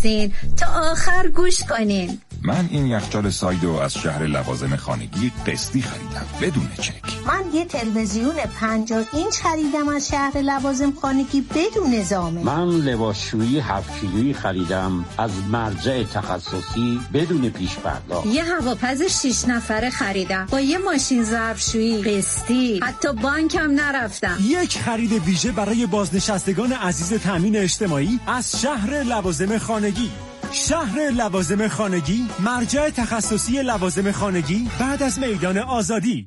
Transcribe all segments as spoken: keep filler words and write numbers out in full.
هستین تا آخر گوش کنین. من این یخچال سایدو از شهر لوازم خانگی قسطی خریدم بدون چک. من یه تلویزیون پنجاه اینچ خریدم از شهر لوازم خانگی بدون ضامن. من لباسشویی هفت کیلویی خریدم از مرجع تخصصی بدون پیش پرداخت. یه هواپز شش نفره خریدم با یه ماشین ظرفشویی قسطی، حتی بانکم نرفتم. یک خرید ویژه برای بازنشستگان عزیز تامین اجتماعی از شهر لوازم خانگی. شهر لوازم خانگی، مرجع تخصصی لوازم خانگی بعد از میدان آزادی.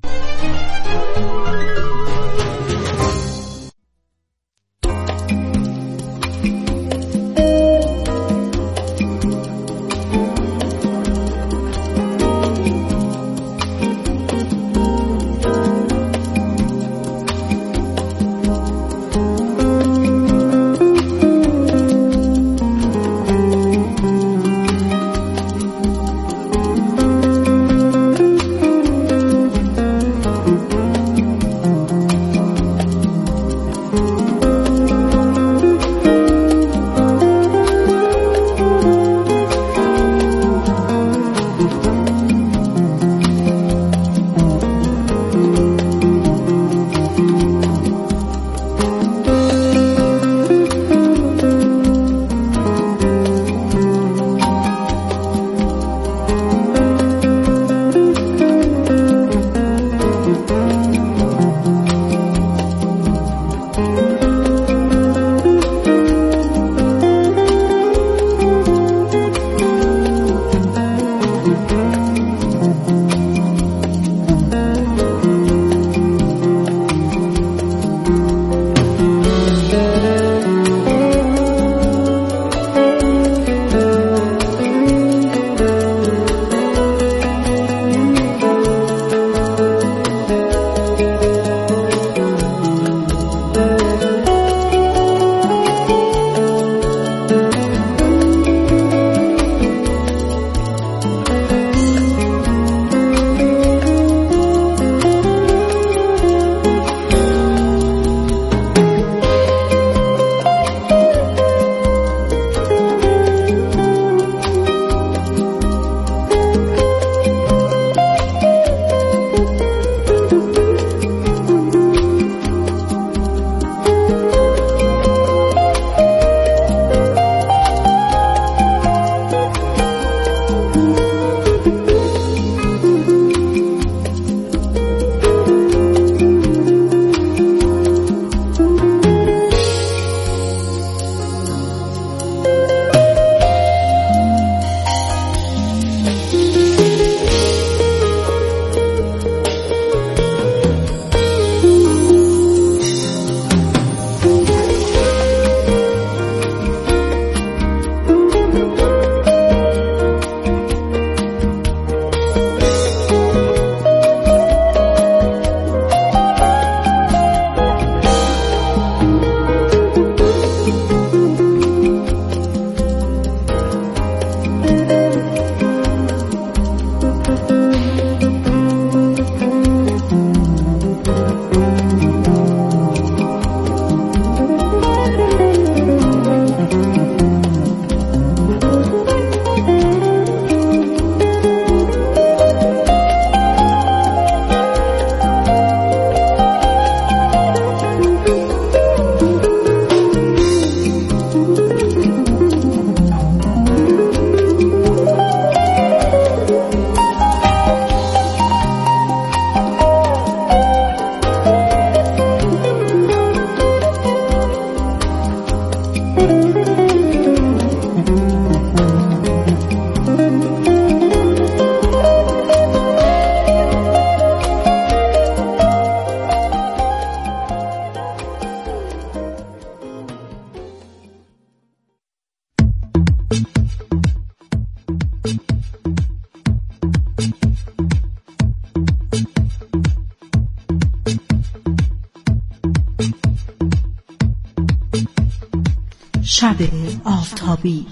شب آفتابی.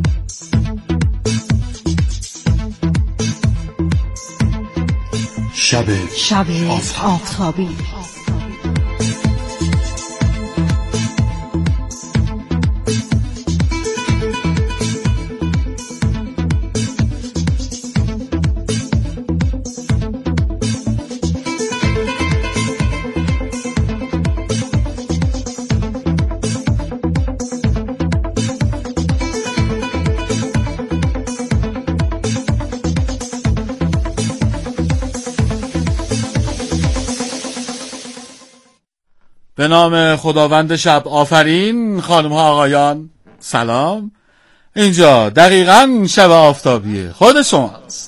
شب شب شب آفتابی. به نام خداوند شب آفرین. خانم ها آقایان سلام. اینجا دقیقاً شب آفتابیه خود شماست.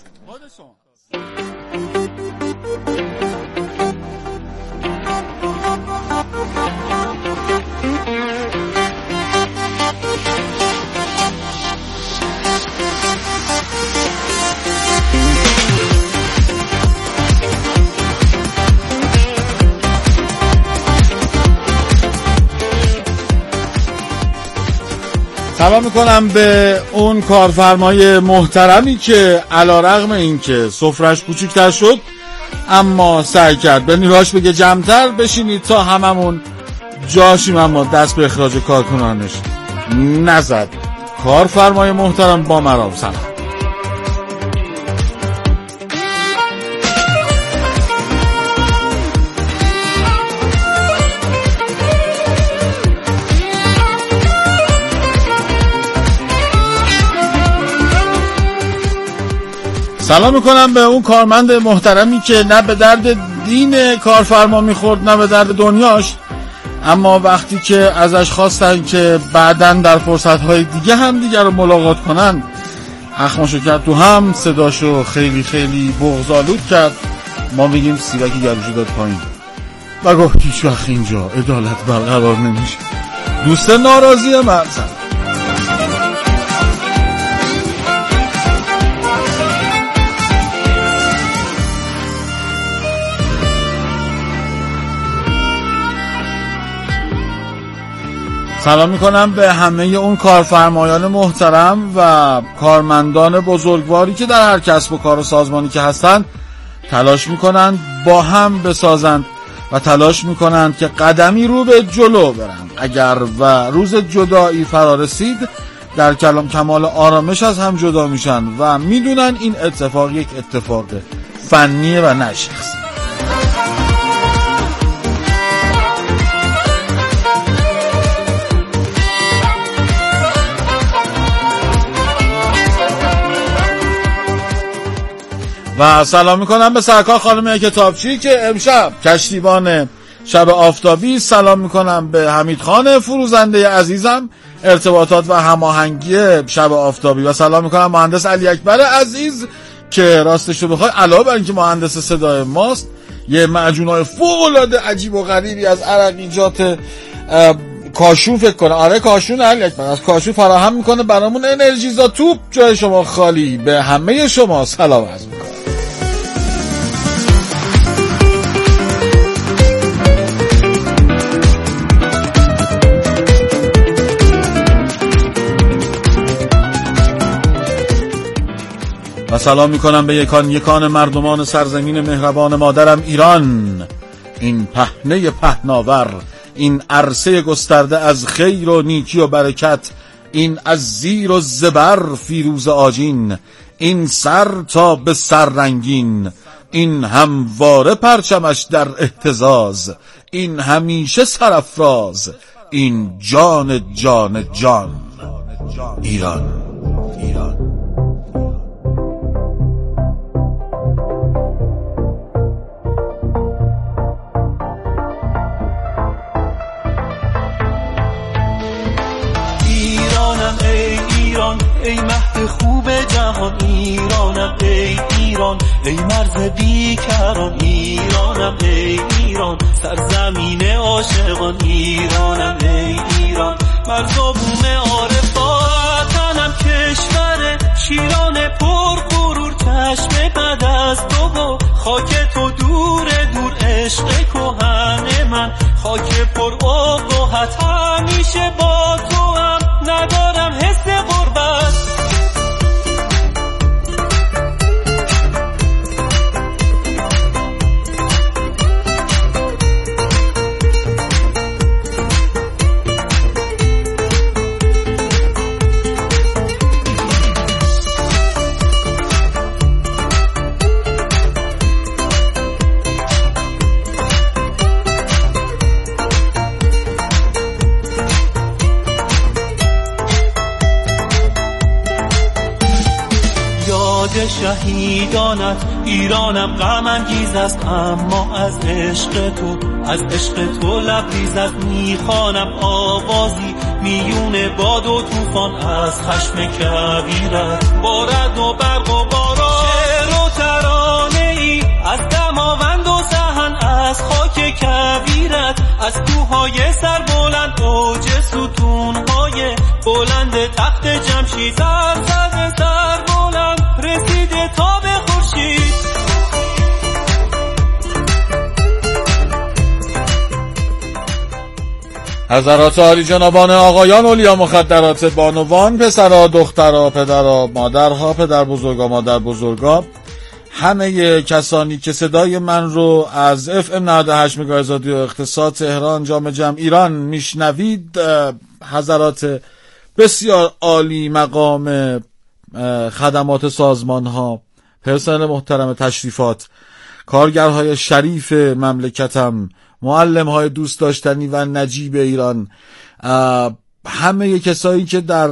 سلام میکنم به اون کارفرمای محترمی که علیرغم اینکه سفرش کوچیک‌تر شد اما سعی کرد به نیروهاش بگه جمع‌تر بشینید تا هممون جاشیم، اما دست به اخراج کارکنانش نزد. کارفرمای محترم با مرام سلام. سلام میکنم به اون کارمند محترمی که نه به درد دین کارفرما میخورد نه به درد دنیاش، اما وقتی که ازش خواستن که بعداً در فرصتهای دیگه هم دیگه رو ملاقات کنن اخماشو کرد تو هم، صداشو خیلی خیلی بغض‌آلود کرد. ما میگیم سیرکی گلوشو داد پایین و گفت هیچ وقت اینجا عدالت برقرار نمیشه. دوست ناراضی من سلام. سلام میکنم به همه اون کارفرمایان محترم و کارمندان بزرگواری که در هر کسب و کار و سازمانی که هستند تلاش میکنند با هم بسازند و تلاش میکنند که قدمی رو به جلو برند. اگر و روز جدایی فرا رسید در کلام کمال آرامش از هم جدا میشن و میدونن این اتفاق یک اتفاق فنیه و نه شخصی. و سلام میکنم به سرکار خانم کتابچی که امشب کشتیبان شب آفتابی. سلام میکنم به حمید خان فروزنده عزیزم ارتباطات و هماهنگی شب آفتابی و سلام میکنم مهندس علی اکبر عزیز که راستش رو بخوای علاوه بر اینکه مهندس صدای ماست یه معجونای فوق العاده عجیب و غریبی از عرقیجات کاشو فکر کنه. آره کاشون علی اکبر از کاشو فراهم میکنه برامون انرژیزا توپ. جای شما خالی. به همه شما سلام عرض میکنم. و سلام میکنم به یکان یکان مردمان سرزمین مهربان مادرم ایران، این پهنه پهناور، این عرصه گسترده از خیر و نیکی و برکت، این از زیر و زبر فیروز آجین، این سر تا به سر رنگین، این همواره پرچمش در اهتزاز، این همیشه سرافراز، این جان جان جان ایران ایران. ای مهد خوب جهان ایرانم، ای ایران ای مرز بیکران ایرانم، ای ایران سرزمین عاشقان ایرانم، ای ایران مرز و بوم عارفانم، کشور شیران پر غرور، چشم بد از تو و خاک تو دور دور، عشق کهن من خاک پر ابهت، همیشه با تو هم ندارم حس غربت. شهیدانت. ایرانم غم انگیز است اما از عشق تو، از عشق تو لبریز است. میخوانم آوازی میون باد و طوفان از خشم کبیرت. بارد و برق و باران، شعر و ترانه ای از دماوند و سهن، از خاک کبیرت. از کوههای سر بلند اوج ستونهای بلند تخت جمشید. سر سر سر بلند رسیده تا به خورشید. حضرات عالی جنابان، آقایان، اولیا، مخدرات، بانوان، پسرها، دخترها، پدرها، مادرها، پدر بزرگا، مادر بزرگا، همه کسانی که صدای من رو از اف ام نود و هشت مگاهرتز رادیو اقتصاد تهران جام جم ایران میشنوید، حضرات بسیار عالی مقام خدمات سازمان ها، پرسنل محترم تشریفات، کارگرهای شریف مملکتم، معلم های دوست داشتنی و نجیب ایران، همه کسایی که در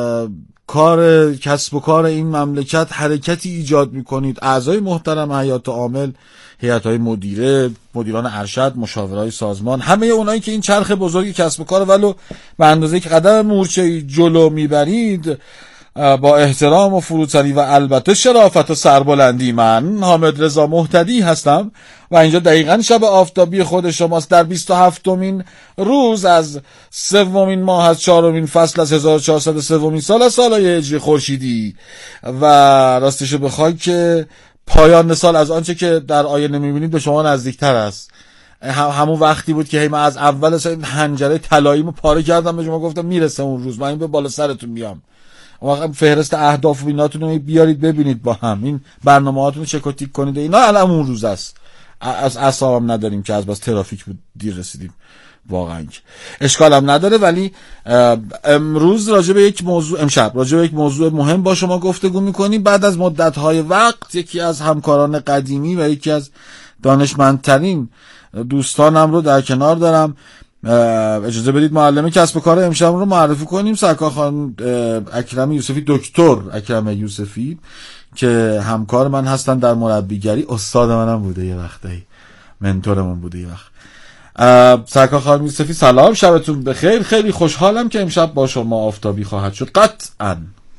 کار کسب و کار این مملکت حرکتی ایجاد میکنید، اعضای محترم هیئت عامل، هیئت‌های مدیره، مدیران ارشد، مشاورای سازمان، همه اونایی که این چرخ بزرگ کسب و کار ولو به اندازه که قدم مورچه جلو میبرید، با احترام و فروتنی و البته شرافت و سربلندی، من حامد رضا مهتدی هستم و اینجا دقیقاً شب آفتابی خود شماست در بیست و هفتمین روز از سومین ماه از چهارمین فصل از هزار و چهارصد و سومین سال از سالهای هجری خورشیدی و راستشو بخوای که پایان سال از آنچه که در آینه میبینید به شما نزدیکتر است. همون وقتی بود که من از اول سال حنجره طلاییمو پاره کردم به شما گفتم میرسه اون روز، من این به بالا سرتون میام. واقعا فهرست اهداف و ایناتون رو بیارید ببینید با هم این برنامه‌هاتون رو چک و تیک کنید. اینا الان اون روز است. از اعصابم نداریم که از بس ترافیک بود دیر رسیدیم، واقعا اشکال هم نداره. ولی امروز راجع به یک موضوع امشب راجع به یک موضوع مهم با شما گفتگو می‌کنیم. بعد از مدت‌های وقت یکی از همکاران قدیمی و یکی از دانشمندترین دوستانم رو در کنار دارم. اجازه بدید معلم کسب و کار امشب رو معرفی کنیم. سرکار خانم اکرم یوسفی، دکتر اکرم یوسفی که همکار من هستن در مربیگری، استاد منم بوده یه وقتایی، منتور من بوده یه وقت. سرکار خانم یوسفی سلام، شبتون بخیر. خیلی خوشحالم که امشب با شما آفتابی خواهد شد قطعاً.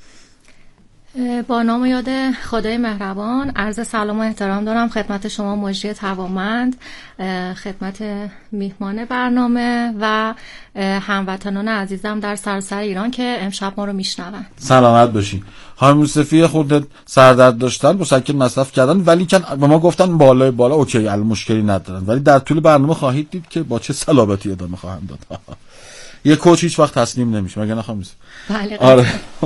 با نام و یاد خدای مهربان عرض سلام و احترام دارم خدمت شما مجری توانمند، خدمت میهمان برنامه و هموطنان عزیزم در سراسر ایران که امشب ما رو میشنون. سلامت باشین. خانم یوسفی خودت سردرد داشتن، مسکن مصرف کردن، ولی که به ما گفتن بالای بالا اوکی، الان مشکلی ندارن، ولی در طول برنامه خواهید دید که با چه صلابتی ادامه خواهم داد. یه کوچ هیچ وقت تسلیم نمیشه، مگه نه خانم یوسفی؟ بله. آره.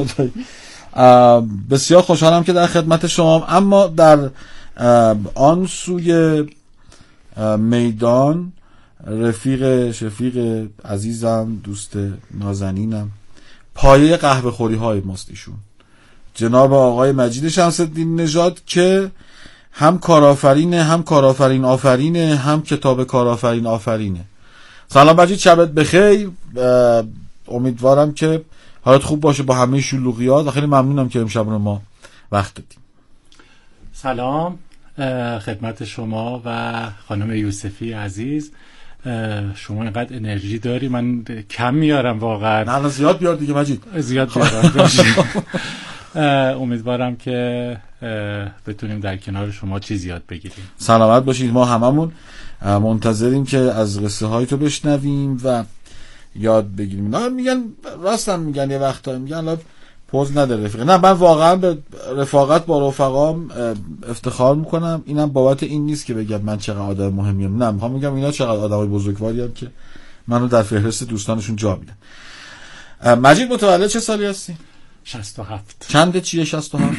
بسیار خوشحالم که در خدمت شما. اما در آن سوی میدان رفیق شفیق عزیزم، دوست نازنینم، پایه قهوه خوری های ماست ایشون، جناب آقای مجید شمس‌الدین نژاد که هم کارآفرینه، هم کارآفرین آفرینه، هم کتاب کارآفرین آفرینه. سلام مجید، شبت بخیر. امیدوارم که حالت خوب باشه با همه شلوغیات و خیلی ممنونم که امشب رو ما وقت دادیم. سلام خدمت شما و خانم یوسفی عزیز. شما اینقدر انرژی داری، من کم میارم واقعا. نه زیاد بیار دیگه مجید، زیاد بیارم. امیدوارم که بتونیم در کنار شما چیز یاد بگیریم. سلامت باشید. ما هممون منتظریم که از قصه های تو بشنویم و یاد بگیریم. نه میگن راستم میگن یه وقتا میگن الان پوز نداره رفیق. نه من واقعا به رفاقت با رفقام افتخار میکنم. اینم بابت این نیست که بگم من چقدر آدم مهمیم، نه میخوام میگم اینا چقدر آدمای بزرگوارین که منو در فهرست دوستانشون جا میدن. مجید متولد چه سالی هستی؟ شصت و هفت. چنده چیه شصت و هفت؟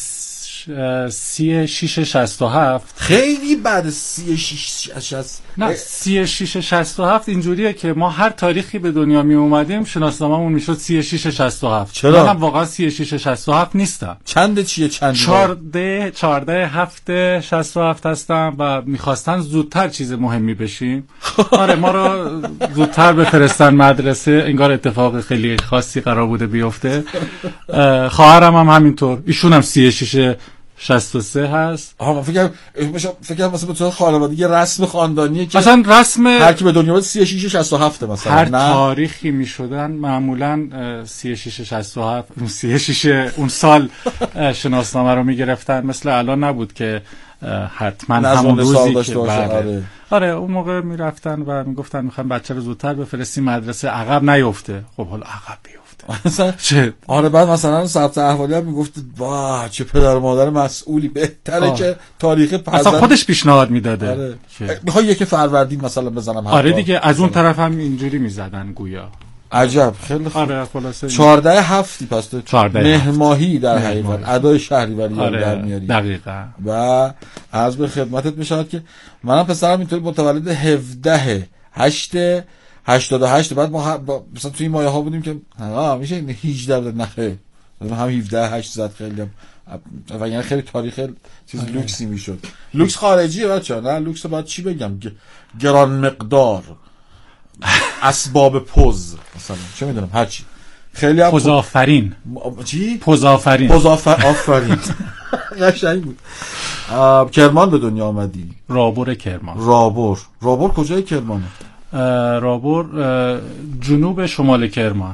سی شیش شصت و هفت. خیلی بعد سی شیش شصت. نه سی شیش شصت و هفت اینجوریه که ما هر تاریخی به دنیا می اومدیم شناسنامه‌مون میشد سی شیش شصت و هفت. چرا؟ من واقعا سی شیش شصت و هفت نیستم. چنده چیه چنده؟ چهارده چهارده هفت شصت و هفت هستم و میخواستن زودتر چیز مهمی بشیم. آره ما رو زودتر بفرستن مدرسه، انگار اتفاق خیلی خاصی قرار بوده بیفته. خواهرم هم همینطور، ایشون هم سی شیش شصت و سه هست. آها فکر فکر کنم مثلا به طور خانوادگی رسم خاندانیه که مثلا رسم هر کی به دنیا اومد سی و شش شصت و هفت مثلا هر نه تاریخی میشدن معمولا سی و شش شصت و هفت اون سی و شش اون سال شناسنامه رو میگرفتن، مثل الان نبود که حتما همون روزی که آره. آره اون موقع میرفتن و میگفتن میخوام بچه رو زودتر بفرستیم مدرسه عقب نیفته. خب حالا عقب بیفته مثلا چه آره بعد مثلا ثبت احوالی هم میگفت واه چه پدر و مادر مسئولی، بهتره آه. که تاریخ پسند اصلا خودش پیشنهاد میداده آره. میخوای یک فروردین مثلا بزنم آره دیگه از اون طرف هم اینجوری میزدن گویا. عجب خیلی خوب. آره خلاصه چهارده هفتی پس تو مهر ماهی در حقیقت ادای شهریوری آره در میاری دقیقاً. و عرض به خدمتت میشود که منم پسرم اینطوری متولد هفده هشت هشتاد و هشت بعد ما با... مثلا توی این مایه ها بودیم که آ میشه هجده بده نخه هم هفده هشت زد خیلی هم و یعنی خیلی تاریخ چیز آه. لوکسی میشد. لوکس خارجیه بچه‌ها نه لوکس بعد چی بگم گ... گران مقدار اسباب پوز مثلا چه میدونم هر چی خیلی هم پوزآفرین م... چی پوزآفرین پوزآفر آفرین قشنگ بود. کرمان به دنیا آمدی؟ رابور کرمان. رابور رابور کجای کرمانه؟ رابور جنوب شمال کرمان.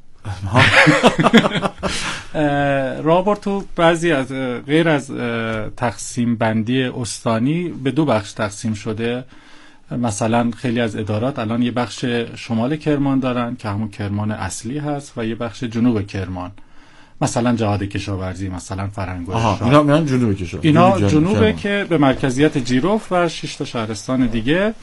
رابور تو بعضی از غیر از تقسیم بندی استانی به دو بخش تقسیم شده. مثلا خیلی از ادارات الان یه بخش شمال کرمان دارن که همون کرمان اصلی هست و یه بخش جنوب کرمان، مثلا جهاد کشاورزی، مثلا فرهنگ‌های شاه. اینا میان جنوب کشاورزی. اینا جنوبه که به مرکزیت جیروف و شش تا شهرستان دیگه.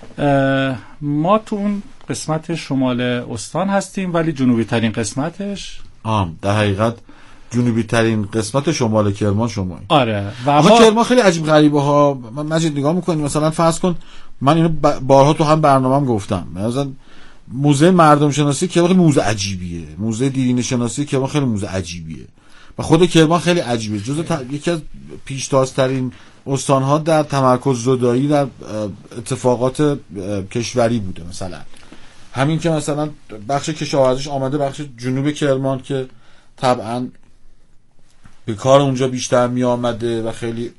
ما تو اون قسمت شمال استان هستیم ولی جنوبی ترین قسمتش آم در حقیقت جنوبی ترین قسمت شمال کرمان شمایی. آره و اما ما... کرمان خیلی عجیب غریبه ها. من مجید نگاه میکنیم مثلا فرض کن من اینو بارها تو هم برنامه‌ام گفتم مثلا موزه مردم شناسی که خیلی موزه عجیبیه، موزه دیرینه شناسی که خیلی موزه عجیبیه و خود کرمان خیلی عجیبه، جزو ت... یکی از پیشتازترین استان‌ها در تمرکز زدایی در اتفاقات کشوری بوده. مثلا همین که مثلا بخش کشاورزیش آمده بخش جنوب کرمان که طبعا به کار اونجا بیشتر می آمده و خیلی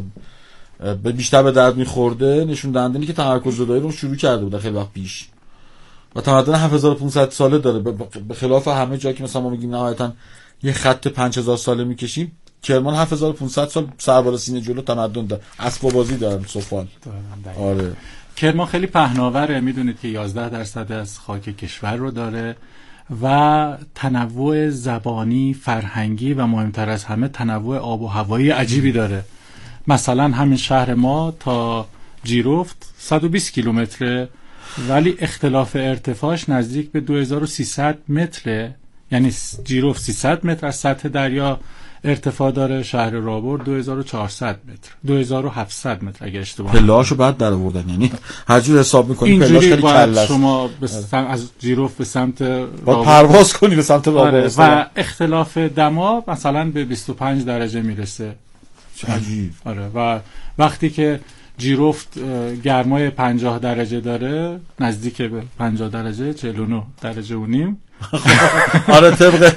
بیشتر به درد می خورده، نشون دهنده اینه که تمرکز زدایی رو شروع کرده بوده خیلی وقت پیش و تمدن هفت هزار و پانصد ساله داره، به خلاف همه جایی که مثلا ما میگیم نهایتاً یه خط پنج هزار ساله میکشیم، کرمان هفت هزار و پانصد سال سربالا سینه جلو تمدن داره، اسباب بازی دارن سفال. آره کرمان خیلی پهناوره، میدونید که یازده درصد از خاک کشور رو داره و تنوع زبانی، فرهنگی و مهمتر از همه تنوع آب و هوایی عجیبی داره. مثلا همین شهر ما تا جیروفت صد و بیست کیلومتره ولی اختلاف ارتفاعش نزدیک به دو هزار و سیصد متره، یعنی جیروفت سیصد متر از سطح دریا ارتفاع داره، شهر رابور دو هزار و چهارصد متر دو هزار و هفتصد متر اگه اشتباه نکنم. پله‌هاشو بعد در آوردن، یعنی هر جور حساب می‌کنی پله‌اش خیلی کله است. شما به سم... از جیروفت به سمت رابور پرواز کنی به سمت رابور. آره. و اختلاف دما مثلا به بیست و پنج درجه میرسه. چه عجیب. آره و وقتی که جیروفت گرمای پنجاه درجه داره، نزدیک به پنجاه درجه، چهل و نه درجه و نیم. آره طبق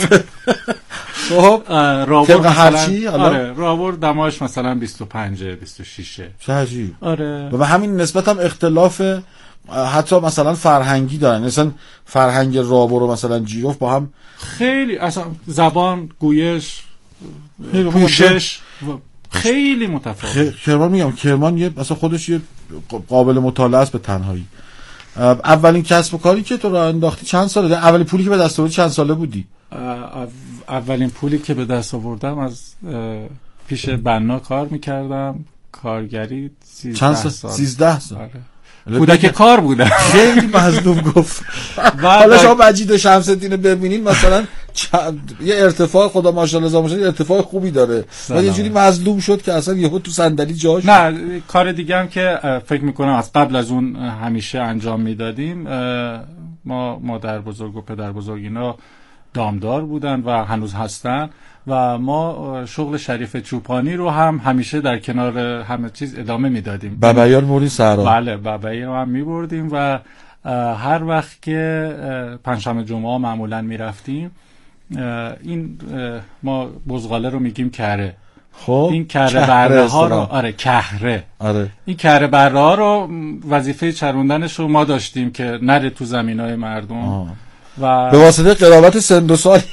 خب رابور هرچی آره رابور دماش مثلا بیست و پنج بیست و شش. چه عجیب. آره و به همین نسبت هم اختلاف حتی مثلا فرهنگی دارن، مثلا فرهنگ رابور و مثلا جیروف با هم خیلی اصلا زبان، گویش، پوشش خیلی متفاوت. کرمان میگم کرمان یه اصلا خودش یه قابل مطالعه است به تنهایی. اولین کسب و کاری که تو راه انداختی چند ساله ده؟ اولین پولی که به دست آوردی چند ساله بودی؟ اولین پولی که به دست آوردم از پیش بنا کار میکردم، کارگری سیزده سال. سیزده سال. آره. کودک کار بودم. خیلی مظلوم گفت. حالا شما مجید شمس الدین ببینین مثلا یه ارتفاع خدا ماشاءالله زامشون ارتفاع خوبی داره و یه جوری مظلوم شد که اصلا یهو تو صندلی جاش. نه کار دیگه هم که فکر میکنم از قبل از اون همیشه انجام میدادیم، ما مادر بزرگ و پدر بزرگ اینا دامدار بودن و هنوز هستن و ما شغل شریف چوپانی رو هم همیشه در کنار همه چیز ادامه میدادیم. ببیان موری سرا. بله ببیان هم میبردیم و هر وقت که پنجشنبه جمعه معمولا میرفتیم، این ما بزغاله رو میگیم کره خب این کهره بره ها رو آره کهره آره این کهره بره ها رو وظیفه چروندنش رو ما داشتیم که نره تو زمینای مردم آه. و به واسطه قرابت سن و سال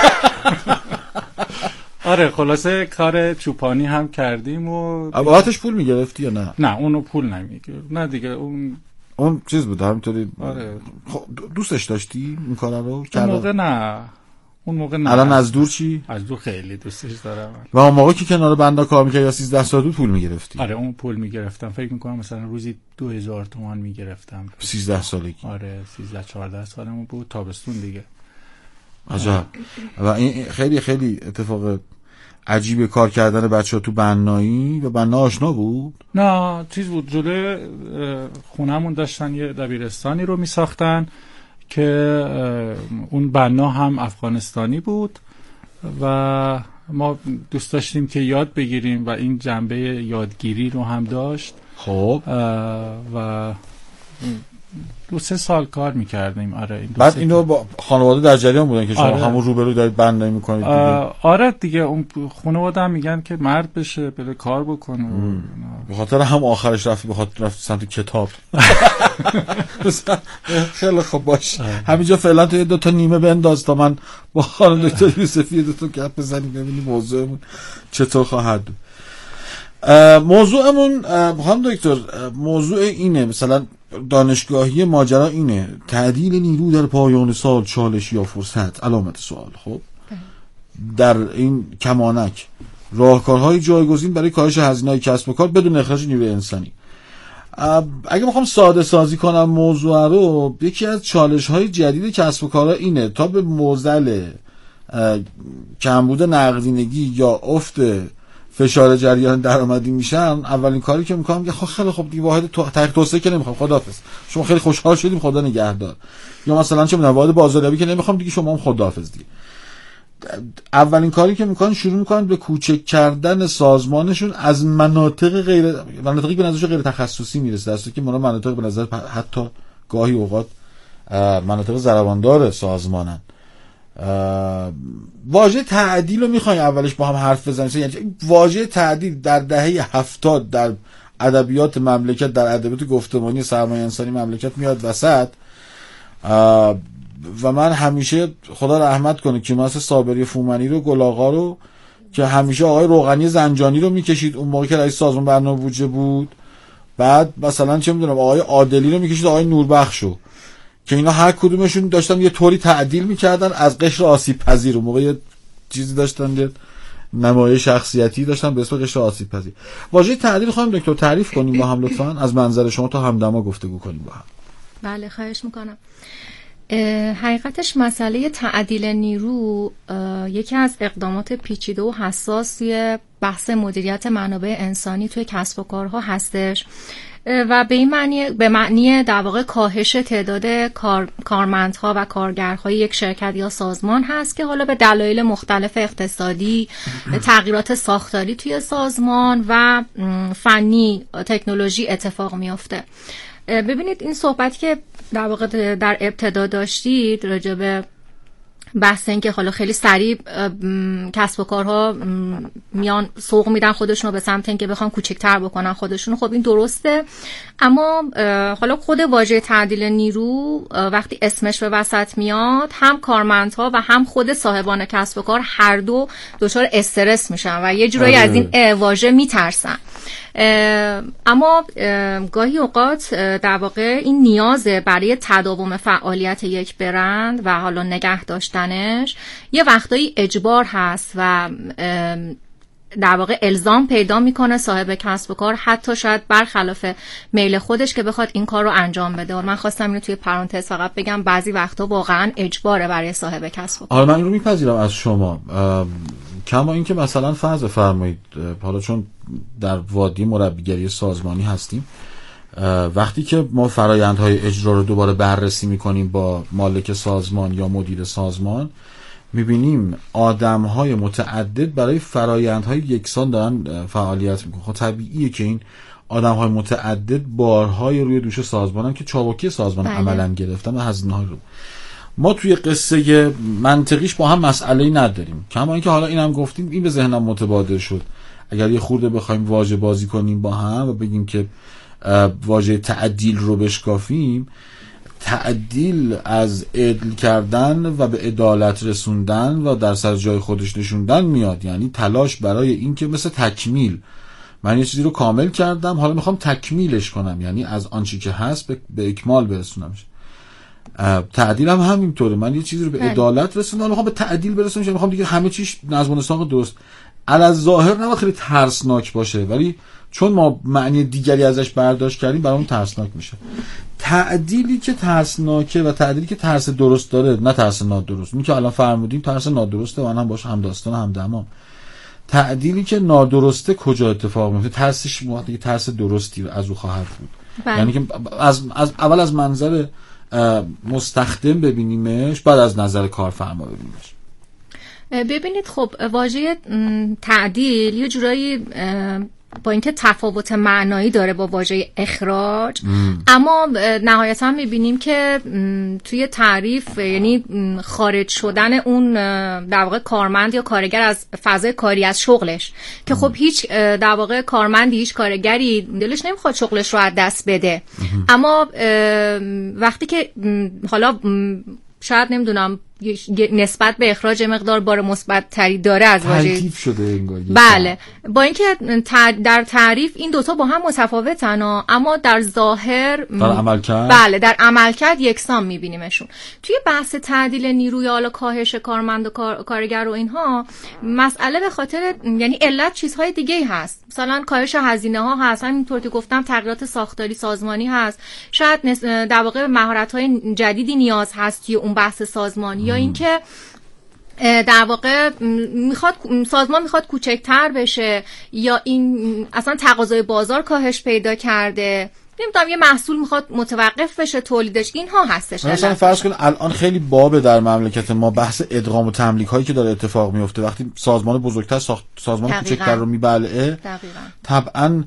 آره خلاصه کار چوپانی هم کردیم و بابتش پول میگرفتی یا نه؟ نه اونو پول نمیگرفت نه دیگه اون اون چیز بود همینطوری. آره خب دوستش داشتی این کارا رو؟ اون موقع نه اون موقع نه. الان از دور چی؟ از دور خیلی دوستش دارم. و اون موقع که کنار بندا کار می‌کردی یا سیزده سال بود پول میگرفتی؟ آره اون پول میگرفتم، فکر میکنم مثلا روزی دو هزار تومان میگرفتم. سیزده سالگی؟ آره سیزده چهارده سالمون بود، تابستون دیگه. عجب. و این خیلی خیلی اتفاق عجیب کار کردن بچه‌ها تو بنایی. و بنا آشنا بود؟ نه چیز بود، جلوی خونمون داشتن یه دبیرستانی رو میساختن که اون بنا هم افغانستانی بود و ما دوست داشتیم که یاد بگیریم و این جنبه یادگیری رو هم داشت. خب و دو سه سال کار میکردیم. آره این بعد اینو با خانواده در جریان بودن که شما آره. همون روبرو دارید بنایی میکنید دیگه؟ آره دیگه اون خانواده هم میگن که مرد بشه بره کار بکنه. به خاطر هم آخرش رفت به خاطر رفت سمت کتاب. خیلی خوب باش همینجا فعلا تو دو تا نیمه بنداز تا من با خانم دکتر یوسفی دو تا گپ بزنیم ببینیم موضوعمون چطور خواهد بود. موضوعمون خانم دکتر موضوع اینه، مثلا دانشگاهی ماجرا اینه، تعدیل نیرو در پایان سال، چالش یا فرصت، علامت سوال. خب در این کمانک راهکارهای جایگزین برای کاهش هزینه‌های کسب و کار بدون اخراج نیروی انسانی. اگه بخوام ساده سازی کنم موضوع رو، یکی از چالش‌های جدید کسب و کارها اینه تا به معضل کمبود نقدینگی یا افت فشار جریان درآمدی میشن، اولین کاری که میکنم که خب خیلی خوب دیگه واحد تحقیق توسعه که نمیخوام، خداحافظ، شما خیلی خوشحال شدیم، خدا نگهدار. یا مثلا چه میدونم واحد بازاریابی که نمیخوام دیگه، شما هم خداحافظ دیگه. اولین کاری که میکنن شروع میکنن به کوچک کردن سازمانشون از مناطق غیر مناطقی به نظرش غیر تخصصی میرسه، درسته که مونا مناطق به نظر حتی گاهی اوقات مناطق ضرباندار سازمانن. واژه تعدیل رو میخوایم اولش با هم حرف بزنیم. یعنی واژه تعدیل در دهه هفتاد در ادبیات مملکت، در ادبیات گفتمانی سرمایه انسانی مملکت میاد وسط و من همیشه خدا رحمت کنه که مثلا صابری فومنی رو، گل آقا رو، که همیشه آقای روغنی زنجانی رو میکشید اون موقع که رئیس سازمان برنامه بودجه بود، بعد مثلا چه میدونم آقای عادلی رو میکشید، آقای نوربخشو، که اینا هر کدومشون داشتن یه طوری تعدیل میکردن از قشر آسیب پذیر. اون موقع یه چیزی داشتن، یه نمایش شخصیتی داشتن به اسم قشر آسیب پذیر. واژه تعدیل خواهم دکتر تعریف کنیم با هم لطفاً، از منظر شما تا همدما گفتگو کنیم با هم. بله خواهش میکنم. حقیقتش مسئله تعدیل نیرو یکی از اقدامات پیچیده و حساسی بحث مدیریت منابع انسانی توی کسب و کارها هستش و به این معنی به معنی در واقع کاهش تعداد کار، کارمندها و کارگرهای یک شرکت یا سازمان هست که حالا به دلایل مختلف اقتصادی، تغییرات ساختاری توی سازمان و فنی تکنولوژی اتفاق میفته. ببینید این صحبتی که در واقع در ابتدا داشتید راجع به بحث این که حالا خیلی سریع کسب و کارها میان سوق میدن خودشون رو به سمت اینکه بخوان کوچکتر بکنن خودشون، خب این درسته، اما حالا خود واژه تعدیل نیرو وقتی اسمش به وسط میاد، هم کارمندها و هم خود صاحبان کسب و کار هر دو دچار استرس میشن و یه جورایی از این واژه میترسن. اما گاهی اوقات در واقع این نیاز برای تداوم فعالیت یک برند و حالا نگه داشتنش یه وقتایی اجبار هست و در واقع الزام پیدا میکنه صاحب کسب و کار، حتی شاید برخلاف میل خودش که بخواد این کار رو انجام بده. و من خواستم اینو توی پرانتز فقط بگم بعضی وقتا واقعا اجباره برای صاحب کسب و کار. حالا من این رو میپذیرم از شما، کما اینکه مثلا فرض فرمایید حالا چون در وادی مربیگری سازمانی هستیم، وقتی که ما فرآیندهای اجرا رو دوباره بررسی میکنیم با مالک سازمان یا مدیر سازمان، میبینیم آدمهای متعدد برای فرآیندهای یکسان دارن فعالیت میکنن. خب طبیعیه که این آدمهای متعدد بارهای روی دوش سازمانن که چابکی سازمان بله. عملا گرفتن و هزینه‌ها رو. ما توی قصه منطقیش با هم مسئله‌ای نداریم، کما اینکه حالا اینم گفتیم، این به ذهنم متبادر شد، اگر یه خورده بخوایم واژه بازی کنیم با هم و بگیم که واژه تعدیل رو بشکافیم، تعدیل از عدل کردن و به عدالت رسوندن و در سر جای خودش نشوندن میاد. یعنی تلاش برای این که مثل تکمیل، من یه چیزی رو کامل کردم حالا میخوام تکمیلش کنم، یعنی از آنچه که هست به, به اکمال برسونمش. تعدیل هم همینطوره، من یه چیزی رو به عدالت رسوندم میخوام به تعدیل برسونمش، میخوام دیگه همه چیز نظم و نساق درست. الظاهر نباید خیلی ترسناک باشه، ولی چون ما معنی دیگری ازش برداشت کردیم برامون ترسناک میشه. تعدیلی که ترسناکه و تعدیلی که ترس درست داره، نه ترس نادرست. این که الان فرمودیم ترس نادرسته، من هم باشه هم داستان هم دمام. تعدیلی که نادرسته کجا اتفاق میفته؟ ترسش موقعی ترس درستی از او خواهد بود. بله. یعنی که از, از اول از منظر مستخدم ببینیمش، بعد از نظر کارفرما ببینیمش. ببینید خب واژه تعدیل یه جورایی با اینکه تفاوت معنایی داره با واژه اخراج، ام. اما نهایتا میبینیم که توی تعریف یعنی خارج شدن اون در واقع کارمند یا کارگر از فضای کاری، از شغلش، که خب هیچ در واقع کارمندی، هیچ کارگری دلش نمیخواد شغلش رو از دست بده، ام. اما وقتی که حالا شاید نمیدونم نسبت به اخراج مقدار بار مثبت تری داره از واژه تلطیف شده انگار. بله، با اینکه در تعریف این دوتا با هم متفاوتن اما در ظاهر در عملکرد بله در عملکرد یکسان میبینیمشون. توی بحث تعدیل نیروی حالا کاهش کارمند و کار، کارگر و اینها مسئله به خاطر یعنی علت چیزهای دیگه هست، مثلا کاهش هزینه ها هست، همینطور که گفتم تغییرات ساختاری سازمانی هست، شاید در واقع مهارت های جدیدی نیاز هست توی اون بحث سازمانی، یا اینکه در واقع میخواد سازمان میخواد کوچکتر بشه، یا این اصلا تقاضای بازار کاهش پیدا کرده، نمیدونم یه محصول میخواد متوقف بشه تولیدش، اینها هستش. مثلا فرض کن الان خیلی بابه در مملکت ما بحث ادغام و تملیک هایی که داره اتفاق میفته، وقتی سازمان بزرگتر ساخت سازمان کوچکتر رو میبلعه، طبعا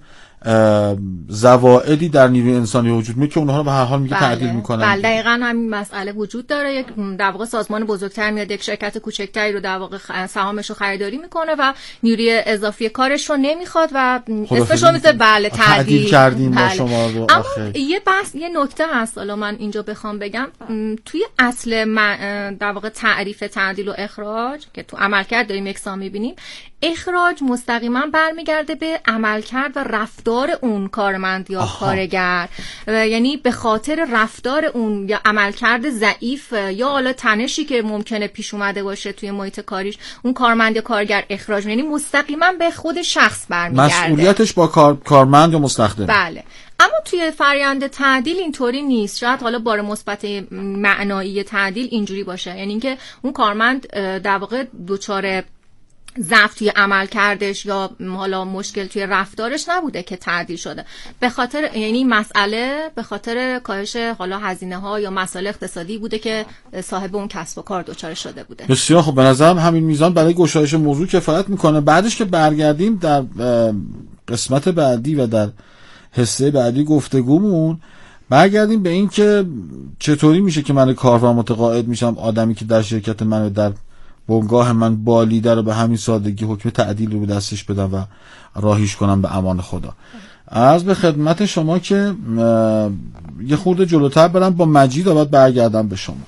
زوائدی در نیروی انسانی وجود میاد که اونها رو به هر حال میگه بله. تعدیل میکنن. بله دقیقاً همین مسئله وجود داره. یک در واقع سازمان بزرگتر میاد یک شرکت کوچکتری رو در واقع سهامش رو خریداری میکنه و نیروی اضافی کارش رو نمیخواد و اسمش رو میذاره بله تعدیل کردیم با بله. شما رو. اما یه بحث یه نکته هست حالا من اینجا بخوام بگم، توی اصل در واقع تعریف تعدیل و اخراج که تو عملکرد داریم یکسان میبینیم، اخراج مستقیما برمیگرده به عملکرد و رفتار اون کارمند یا آها. کارگر، یعنی به خاطر رفتار اون یا عملکرد ضعیف یا حالا تنشی که ممکنه پیش اومده باشه توی محیط کاریش، اون کارمند یا کارگر اخراج، یعنی مستقیما به خود شخص برمیگرده، مسئولیتش با کار... کارمند یا مستخدم. بله. اما توی فرآیند تعدیل اینطوری نیست. شاید حالا بار مثبت معنایی تعدیل اینجوری باشه، یعنی اینکه اون کارمند در واقع دچار ضعف توی عمل کردش یا حالا مشکل توی رفتارش نبوده که تعدیل شده، به خاطر یعنی مسئله به خاطر کاهش حالا هزینه ها یا مسائل اقتصادی بوده که صاحب اون کسب و کار دچار شده بوده. بسیار خب، به نظرم همین میزان برای گشایش موضوع کفایت میکنه. بعدش که برگردیم در قسمت بعدی و در حصه بعدی گفتگومون برگردیم به این که چطوری میشه که من کارفرما متقاعد میشم آدمی که در شرکت من در بنگاه من بالیده رو به همین سادگی حکم تعدیل رو به دستش بدم و راهیش کنم به امان خدا. عرض به خدمت شما که یه خورده جلوتر برم با مجید و بعد برگردم به شما.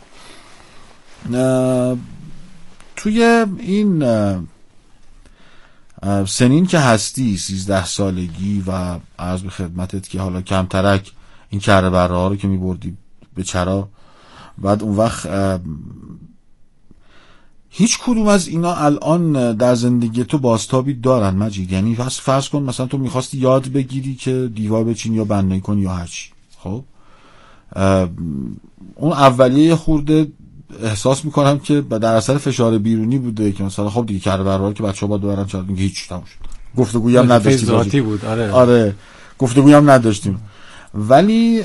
توی این سنین که هستی سیزده سالگی و عرض به خدمتت که حالا کمترک این کره بره ها رو که می بردی به چرا، بعد اون وقت هیچ کدوم از اینا الان در زندگی تو بازتابی دارن مجید؟ یعنی فرض فرض کن مثلا تو میخواستی یاد بگیری که دیوار بچینی یا بنایی کنی یا هرچی، خب اون اولیه خورده احساس میکنم که در اثر فشار بیرونی بوده که مثلا خب دیگه کره برار که بچه‌ها با دورن چرا میگه هیچ تموم شد، گفتگویی هم نداشتیم ذاتی بود. آره آره گفتگویی هم نداشتیم، ولی